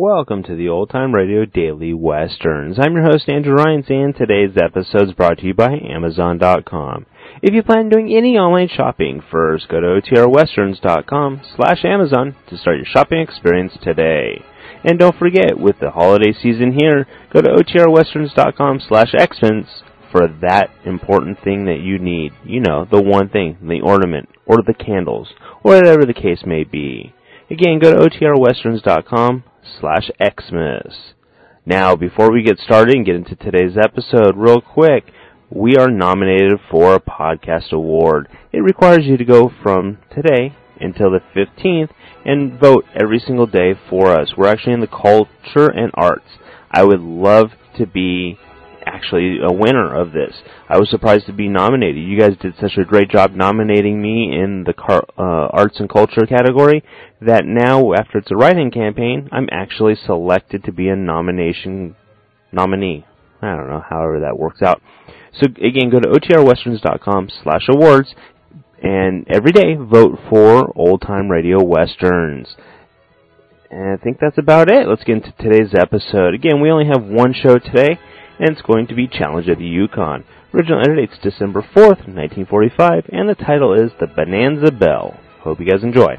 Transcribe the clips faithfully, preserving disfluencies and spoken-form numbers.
Welcome to the Old Time Radio Daily Westerns. I'm your host, Andrew Rhynes, and today's episode is brought to you by Amazon dot com. If you plan on doing any online shopping, first go to O T R Westerns dot com slash Amazon to start your shopping experience today. And don't forget, with the holiday season here, go to O T R Westerns dot com slash Xmas for that important thing that you need. You know, the one thing, the ornament, or the candles, or whatever the case may be. Again, go to O T R Westerns dot com slash Xmas. Now, before we get started and get into today's episode, real quick, we are nominated for a podcast award. It requires you to go from today until the fifteenth and vote every single day for us. We're actually in the culture and arts. I would love to be actually a winner of this. I was surprised to be nominated. You guys did such a great job nominating me in the car, uh, arts and culture category that now, after it's a write-in campaign, I'm actually selected to be a nomination nominee. I don't know, however that works out. So again, go to O T R Westerns dot com slash awards and every day vote for Old Time Radio Westerns. And I think that's about it. Let's get into today's episode. Again, we only have one show today, and it's going to be Challenge of the Yukon. Original air date's December fourth, nineteen forty-five, and the title is The Bonanza Bell. Hope you guys enjoy.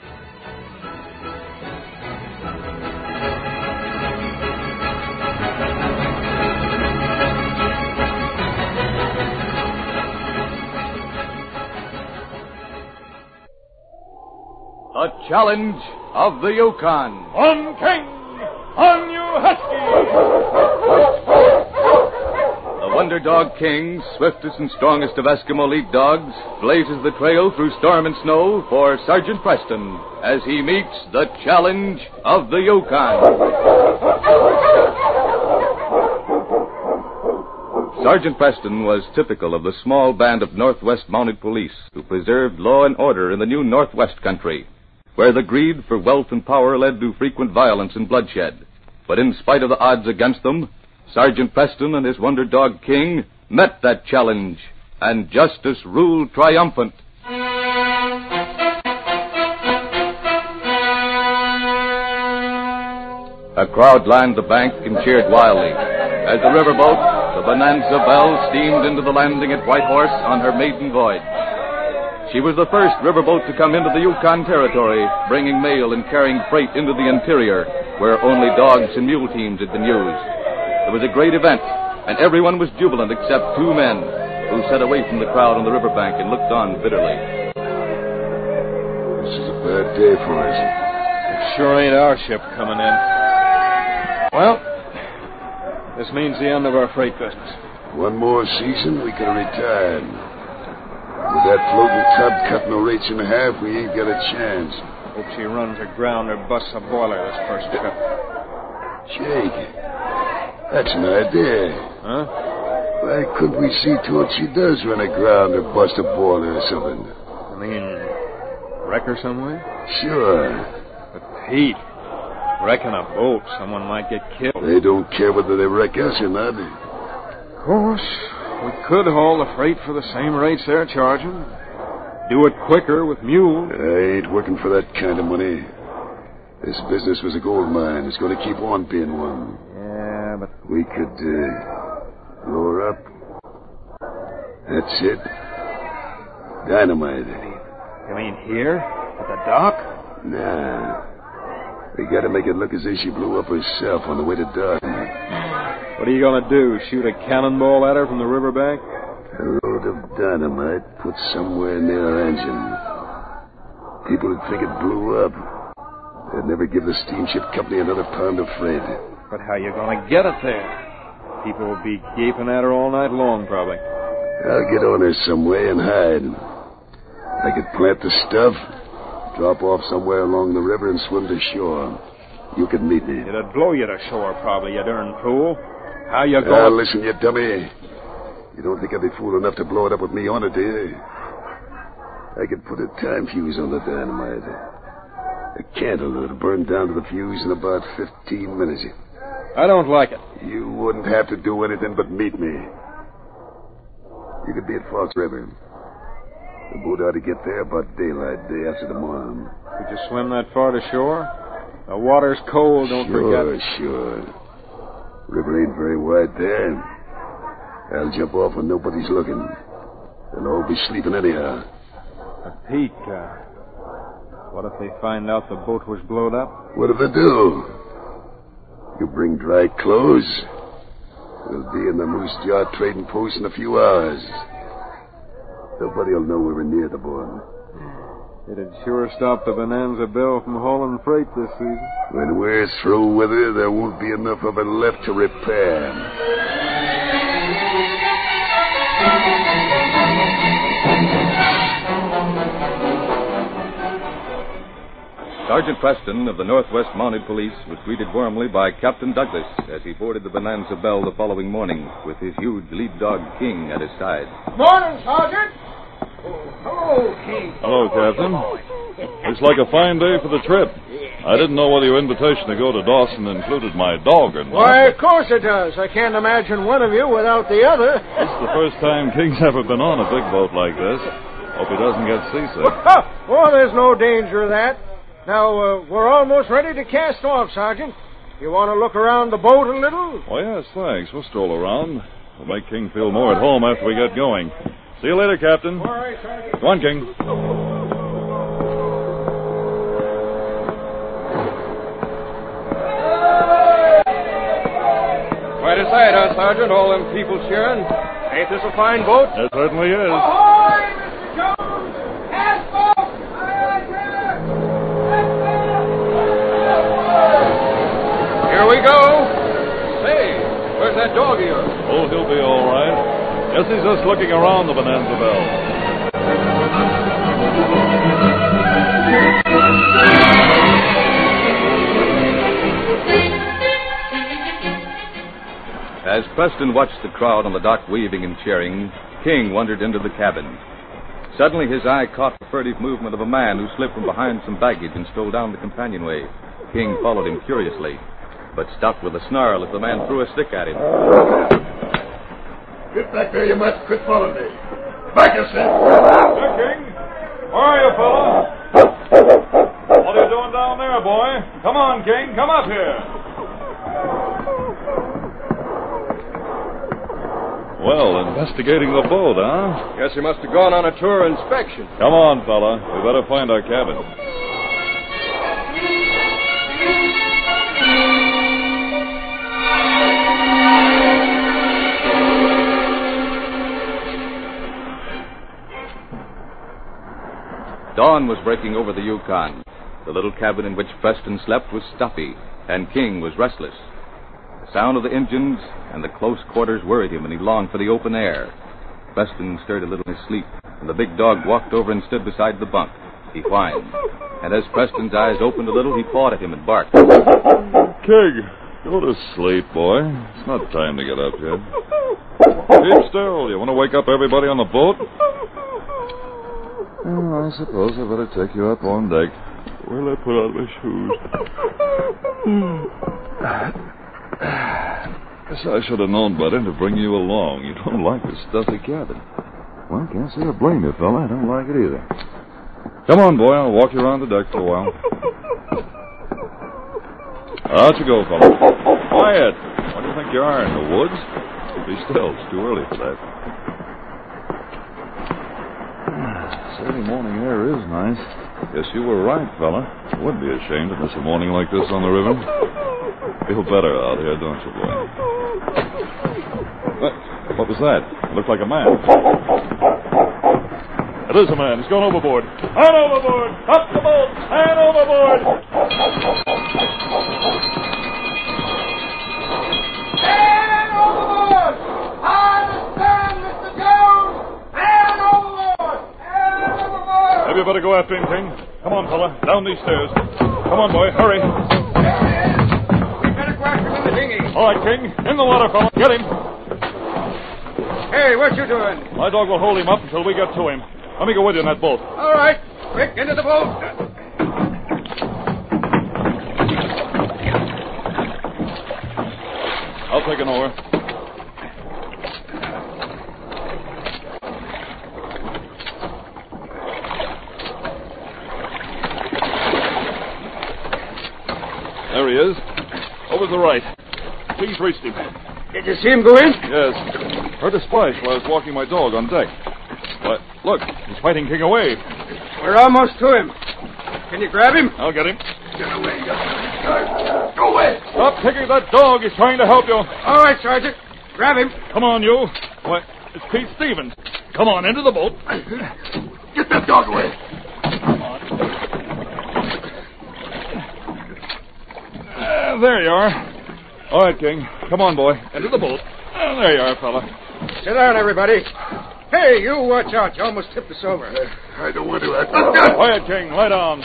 The Challenge of the Yukon. On King! On you, Husky! The Wonder Dog King, swiftest and strongest of Eskimo League dogs, blazes the trail through storm and snow for Sergeant Preston as he meets the Challenge of the Yukon. Sergeant Preston was typical of the small band of Northwest Mounted Police who preserved law and order in the new Northwest country, where the greed for wealth and power led to frequent violence and bloodshed. But in spite of the odds against them, Sergeant Preston and his Wonder Dog King met that challenge, and justice ruled triumphant. A crowd lined the bank and cheered wildly as the riverboat, the Bonanza Bell, steamed into the landing at Whitehorse on her maiden voyage. She was the first riverboat to come into the Yukon Territory, bringing mail and carrying freight into the interior, where only dogs and mule teams had been used. It was a great event, and everyone was jubilant except two men, who sat away from the crowd on the riverbank and looked on bitterly. This is a bad day for us. It sure ain't our ship coming in. Well, this means the end of our freight business. One more season, we could have retired. With that floating tub cutting the rates in half, we ain't got a chance. Hope she runs aground or busts a boiler this first trip. Jake, that's an idea. Huh? Why couldn't we see to it she does run aground or bust a boiler or something? I mean, wreck her somewhere? Sure. But Pete, wrecking a boat, someone might get killed. They don't care whether they wreck us or not. Of course. We could haul the freight for the same rates they're charging. Do it quicker with mules. I ain't working for that kind of money. This business was a gold mine. It's going to keep on being one. Yeah, but... We could, uh, blow her up. That's it. Dynamite. You mean here? At the dock? Nah. We gotta make it look as if she blew up herself on the way to dock. What are you going to do, shoot a cannonball at her from the riverbank? A load of dynamite put somewhere near her engine. People would think it blew up. They'd never give the steamship company another pound of freight. But how you going to get it there? People will be gaping at her all night long, probably. I'll get on her some way and hide. I could plant the stuff, drop off somewhere along the river and swim to shore. You could meet me. It'd blow you to shore, probably, you darn fool. How you going? Now, listen, you dummy. You don't think I'd be fool enough to blow it up with me on it, do you? I could put a time fuse on the dynamite. A candle that'll burn down to the fuse in about fifteen minutes. I don't like it. You wouldn't have to do anything but meet me. You could be at Fox River. The boat ought to get there about daylight day after tomorrow. Could you swim that far to shore? The water's cold, don't Sure, forget. sure. River ain't very wide there. I'll jump off when nobody's looking. They'll all be sleeping anyhow. Uh, Pete, uh, what if they find out the boat was blown up? What if they do? You bring dry clothes? We'll be in the Moose Jaw trading post in a few hours. Nobody'll know we were near the board. It'd sure stop the Bonanza Belle from hauling freight this season. When we're through with her, there won't be enough of it left to repair. Sergeant Preston of the Northwest Mounted Police was greeted warmly by Captain Douglas as he boarded the Bonanza Belle the following morning with his huge lead dog, King, at his side. Morning, Sergeant. Hello, King. Hello, Captain. Looks like a fine day for the trip. I didn't know whether your invitation to go to Dawson included my dog or not. Why, of course it does. I can't imagine one of you without the other. This is the first time King's ever been on a big boat like this. Hope he doesn't get seasick. Well, there's no danger of that. Now, uh, we're almost ready to cast off, Sergeant. You want to look around the boat a little? Oh, yes, thanks. We'll stroll around. We'll make King feel more at home after we get going. See you later, Captain. All right, Sergeant. Go on, King. Quite a sight, huh, Sergeant? All them people cheering. Ain't this a fine boat? It certainly is. Ahoy, Mister Jones! Cast off! Aye, aye, sir! Here we go. Say, where's that dog of yours? Oh, he'll be all right. Guess he's just looking around the Bonanza Belle. As Preston watched the crowd on the dock waving and cheering, King wandered into the cabin. Suddenly his eye caught the furtive movement of a man who slipped from behind some baggage and stole down the companionway. King followed him curiously, but stopped with a snarl as the man threw a stick at him. Get back there, you mutt. Quit following me. Back yourself. Here, King. Where are you, fella? What are you doing down there, boy? Come on, King. Come up here. Well, investigating the boat, huh? Guess he must have gone on a tour inspection. Come on, fella. We better find our cabin. Dawn was breaking over the Yukon. The little cabin in which Preston slept was stuffy, and King was restless. The sound of the engines and the close quarters worried him, and he longed for the open air. Preston stirred a little in his sleep, and the big dog walked over and stood beside the bunk. He whined, and as Preston's eyes opened a little, he pawed at him and barked. King, go to sleep, boy. It's not time to get up yet. Keep still. You want to wake up everybody on the boat? Well, I suppose I better take you up on deck. Where'll I put on my shoes? Guess I should have known better to bring you along. You don't like the stuffy cabin. Well, can't say I blame you, fella. I don't like it either. Come on, boy. I'll walk you around the deck for a while. Out you go, fella. Quiet. What do you think you are, in the woods? Be still. It's too early for that. Saturday morning air is nice. Guess you were right, fella. I wouldn't be ashamed to miss a morning like this on the river. Feel better out here, don't you, boy? What, what was that? It looked like a man. It is a man. He's gone overboard. Man overboard! Up the boat! Man overboard! Man overboard! On the stern, Mister Jones! Man overboard! Man overboard! Maybe you better go after him, King. Come on, fella. Down these stairs. Come on, boy. Hurry. We better go after him in the dinghy. All right, King. In the water, fella. Get him. Hey, what you doing? My dog will hold him up until we get to him. Let me go with you in that boat. All right. Quick, into the boat. I'll take an oar. was the right. Please reached him. Did you see him go in? Yes. Heard a splash while I was walking my dog on deck. But look, he's fighting King away. We're almost to him. Can you grab him? I'll get him. Get away, you. Go away. Stop kicking that dog. He's trying to help you. All right, Sergeant. Grab him. Come on, you. Why, it's Pete Stevens. Come on, into the boat. Get that dog away. Come on. Uh, there you are. All right, King. Come on, boy. Into the boat. Uh, there you are, fella. Sit down, everybody. Hey, you watch out. You almost tipped us over. Uh, I don't want to. I... Quiet, King. Lie down.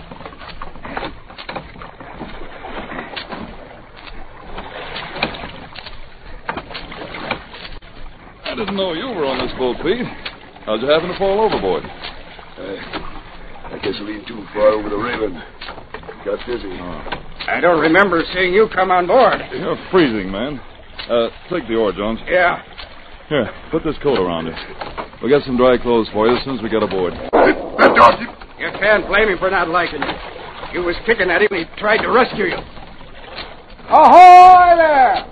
I didn't know you were on this boat, Pete. How'd you happen to fall overboard? Uh, I guess I leaned too far over the railing. Got dizzy. Oh. I don't remember seeing you come on board. You're freezing, man. Uh, take the oar, Jones. Yeah. Here, put this coat around you. We'll get some dry clothes for you as soon as we get aboard. That dog. You can't blame him for not liking you. You was kicking at him and he tried to rescue you. Ahoy there!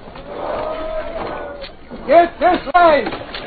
Get this line!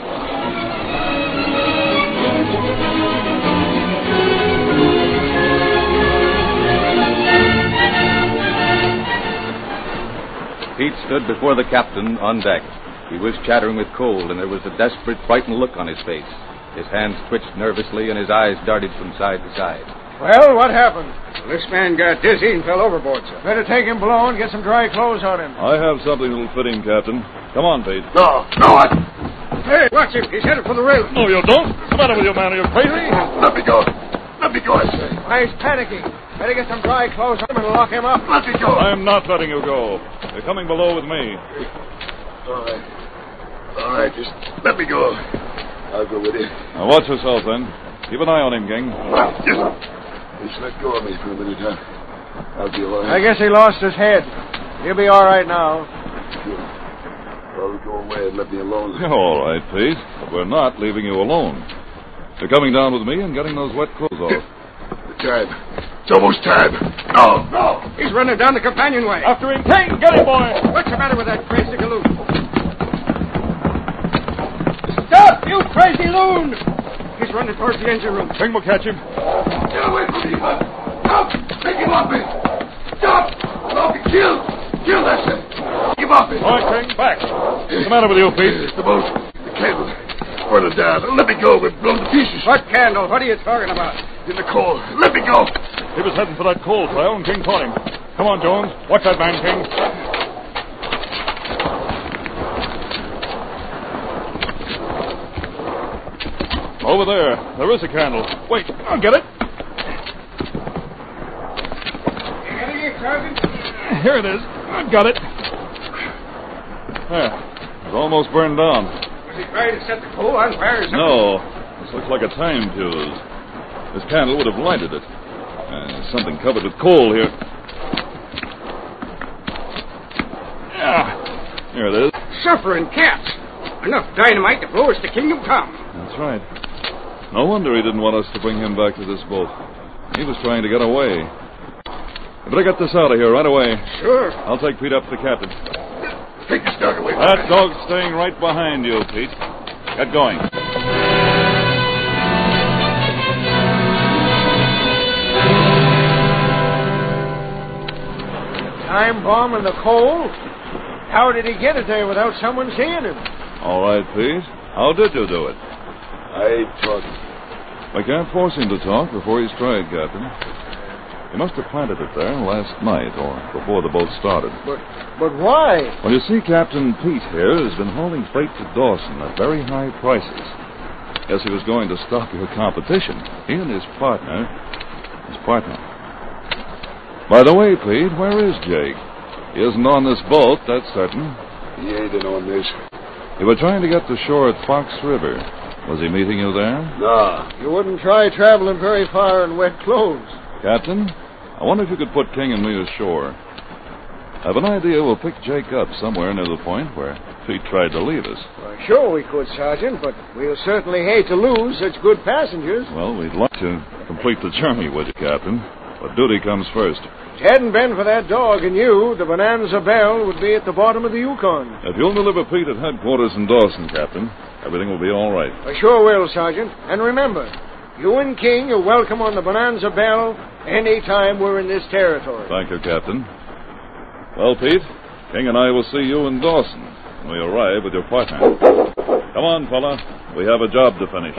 Pete stood before the captain on deck. He was chattering with cold, and there was a desperate, frightened look on his face. His hands twitched nervously, and his eyes darted from side to side. Well, what happened? This man got dizzy and fell overboard, sir. Better take him below and get some dry clothes on him. I have something that'll fit him, Captain. Come on, Pete. No, no, I... Hey, watch him. He's headed for the railing. No, you don't. What's the matter with you, man? Are you crazy? Let me go. Let me go, I say. Why, he's panicking. Better get some dry clothes on him and lock him up. Let me go. I'm not letting you go. You're coming below with me. All right. All right, just let me go. I'll go with you. Now, watch yourself, then. Keep an eye on him, King. Just, just let go of me for a minute, huh? I'll be all right. I guess he lost his head. He'll be all right now. Well, go away and let me alone. All right, Pete. But we're not leaving you alone. You're coming down with me and getting those wet clothes off. The time. It's almost time. No, no. He's running down the companionway. After him, King! Get him, boy! What's the matter with that crazy galoon? Stop, you crazy loon! He's running towards the engine room. King will catch him. Get away from me, Bud. Stop! Take him off me. Stop! I'll be killed. Kill that thing. Take him off me. All right, King, back. What's the matter with you, Pete? It's the boat. The cable. Further down. Let me go. We're blown to pieces. What candle? What are you talking about? In the coal. Let me go. He was heading for that coal trail, and King caught him. Come on, Jones. Watch that man, King. Over there. There is a candle. Wait, I'll get it. You getting it, Sergeant? Here it is. I've got it. There. It's almost burned down. Was he trying to set the coal on fire or something? No. This looks like a time fuse. This candle would have lighted it. Uh, there's something covered with coal here. Yeah. Here it is. Suffering cats. Enough dynamite to blow us to Kingdom Come. That's right. No wonder he didn't want us to bring him back to this boat. He was trying to get away. I better get this out of here right away. Sure. I'll take Pete up to the captain. Take this dog away. That dog's staying right behind you, Pete. Get going. Time bomb in the coal? How did he get it there without someone seeing him? All right, Pete. How did you do it? I ain't talking. I can't force him to talk before he's tried, Captain. He must have planted it there last night or before the boat started. But but why? Well, you see, Captain Pete here has been hauling freight to Dawson at very high prices. Guess he was going to stop your competition. He and his partner. His partner. By the way, Pete, where is Jake? He isn't on this boat, that's certain. He ain't in on this. You were trying to get to shore at Fox River. Was he meeting you there? Nah. You wouldn't try traveling very far in wet clothes. Captain, I wonder if you could put King and me ashore. I have an idea we'll pick Jake up somewhere near the point where Pete tried to leave us. Well, sure we could, Sergeant, but we'll certainly hate to lose such good passengers. Well, we'd like to complete the journey with you, Captain. But duty comes first. If it hadn't been for that dog and you, the Bonanza Belle would be at the bottom of the Yukon. If you'll deliver Pete at headquarters in Dawson, Captain, everything will be all right. I sure will, Sergeant. And remember, you and King are welcome on the Bonanza Belle any time we're in this territory. Thank you, Captain. Well, Pete, King and I will see you in Dawson when we arrive with your partner. Come on, fella. We have a job to finish.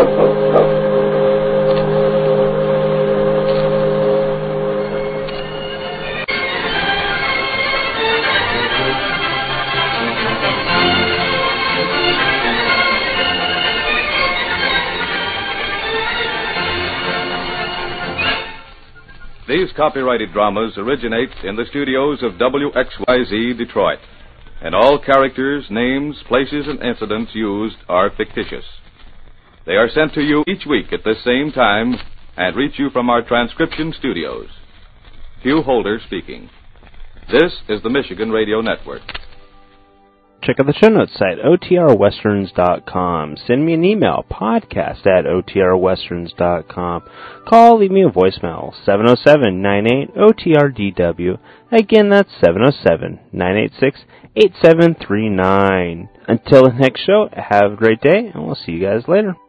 These copyrighted dramas originate in the studios of W X Y Z Detroit, and all characters, names, places, and incidents used are fictitious. They are sent to you each week at this same time and reach you from our transcription studios. Hugh Holder speaking. This is the Michigan Radio Network. Check out the show notes site, O T R westerns dot com. Send me an email, podcast at O T R westerns dot com. Call, leave me a voicemail, seven oh seven, nine eight, O T R D W. Again, that's seven oh seven, nine eight six, eight seven three nine. Until the next show, have a great day, and we'll see you guys later.